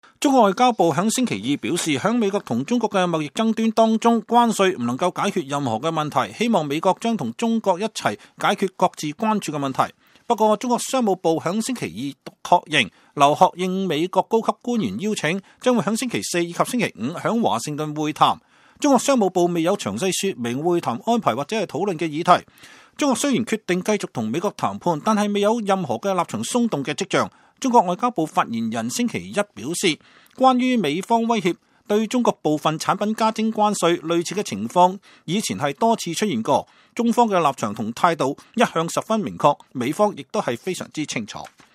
中國外交部響星期二表示，響美國同中國嘅貿易爭端當中，關稅唔能夠解決任何嘅問題，希望美國將同中國一齊解決各自關注嘅問題。不過，中國商務部響星期二確認，劉鶴應美國高級官員邀請，將會響星期四以及星期五響華盛頓會談。中國商務部未有詳細說明會談安排或者係討論嘅議題。中國雖然決定繼續同美國談判，但係未有任何嘅立場鬆動嘅跡象。中國外交部發言人星期一表示，關於美方威脅對中國部分產品加徵關稅，類似嘅情況以前係多次出現過。中方嘅立場同態度一向十分明確，美方亦都係非常之清楚。